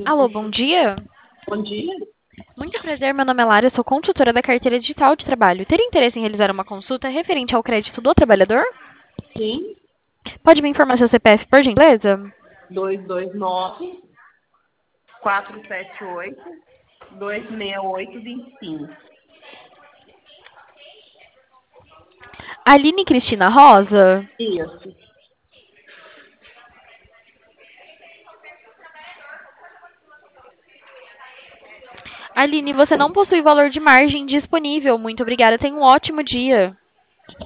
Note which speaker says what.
Speaker 1: Alô, bom dia.
Speaker 2: Bom dia.
Speaker 1: Muito prazer, meu nome é Lara, sou consultora da carteira digital de trabalho. Teria interesse em realizar uma consulta referente ao crédito do trabalhador?
Speaker 2: Sim,
Speaker 1: Pode me informar seu CPF, por gentileza?
Speaker 2: 229 478 26825.
Speaker 1: Aline Cristina Rosa?
Speaker 2: Isso.
Speaker 1: Aline, você não possui valor de margem disponível. Muito obrigada, tenha um ótimo dia.